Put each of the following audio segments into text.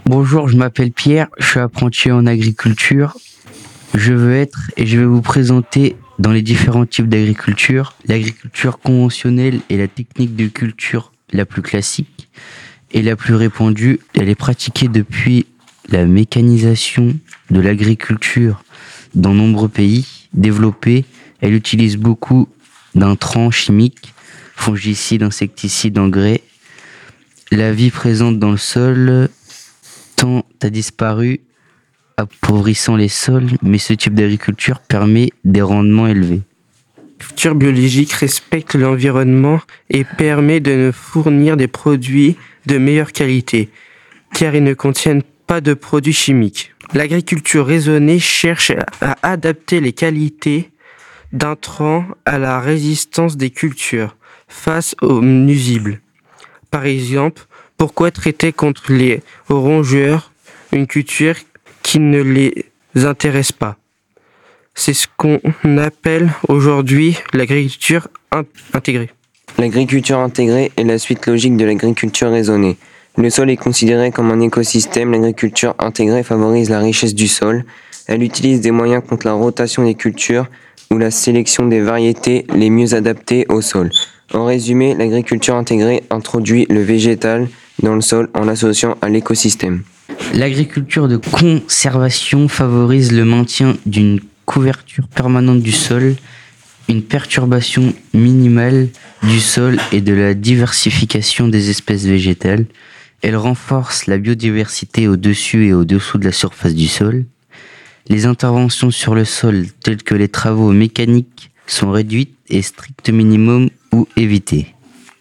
Bonjour, je m'appelle Pierre, je suis apprenti en agriculture. Je vais vous présenter dans les différents types d'agriculture. L'agriculture conventionnelle est la technique de culture la plus classique et la plus répandue. Elle est pratiquée depuis la mécanisation de l'agriculture dans nombreux pays développés. Elle utilise beaucoup d'intrants chimiques, fongicides, insecticides, engrais. La vie présente dans le sol tend à disparu, appauvrissant les sols, mais ce type d'agriculture permet des rendements élevés. L'agriculture biologique respecte l'environnement et permet de nous fournir des produits de meilleure qualité, car ils ne contiennent pas de produits chimiques. L'agriculture raisonnée cherche à adapter les qualités d'intrants à la résistance des cultures face aux nuisibles. Par exemple, pourquoi traiter contre les rongeurs une culture qui ne les intéresse pas? C'est ce qu'on appelle aujourd'hui l'agriculture intégrée. L'agriculture intégrée est la suite logique de l'agriculture raisonnée. Le sol est considéré comme un écosystème. L'agriculture intégrée favorise la richesse du sol. Elle utilise des moyens contre la rotation des cultures ou la sélection des variétés les mieux adaptées au sol. En résumé, l'agriculture intégrée introduit le végétal dans le sol en l'associant à l'écosystème. L'agriculture de conservation favorise le maintien d'une couverture permanente du sol, une perturbation minimale du sol et de la diversification des espèces végétales. Elle renforce la biodiversité au-dessus et au-dessous de la surface du sol. Les interventions sur le sol, telles que les travaux mécaniques, sont réduites et strict minimum ou évitées.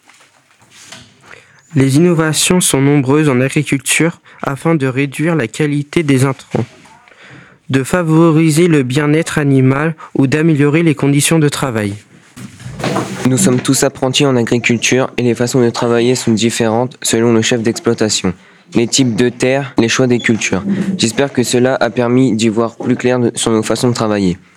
Les innovations sont nombreuses en agriculture afin de réduire la qualité des intrants, de favoriser le bien-être animal ou d'améliorer les conditions de travail. Nous sommes tous apprentis en agriculture et les façons de travailler sont différentes selon le chef d'exploitation, les types de terres, les choix des cultures. J'espère que cela a permis d'y voir plus clair sur nos façons de travailler.